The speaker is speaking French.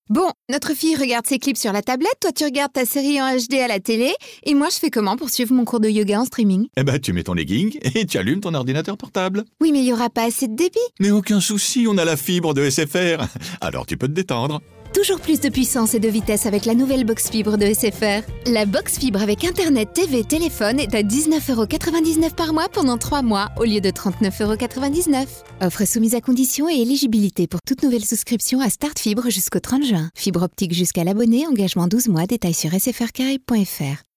Bon, notre fille regarde ses clips sur la tablette, toi tu regardes ta série en HD à la télé, et moi je fais comment pour suivre mon cours de yoga en streaming? Eh ben, tu mets ton legging et tu allumes ton ordinateur portable. Oui, mais il y aura pas assez de débit. Mais aucun souci, on a la fibre de SFR. Alors tu peux te détendre. Toujours plus de puissance et de vitesse avec la nouvelle box fibre de SFR. La box fibre avec Internet, TV, téléphone est à 19,99€ par mois pendant 3 mois au lieu de 39,99€. Offre soumise à conditions et éligibilité pour toute nouvelle souscription à Start Fibre jusqu'au 30 juin. Fibre optique jusqu'à l'abonné, engagement 12 mois, détails sur sfrcarib.fr.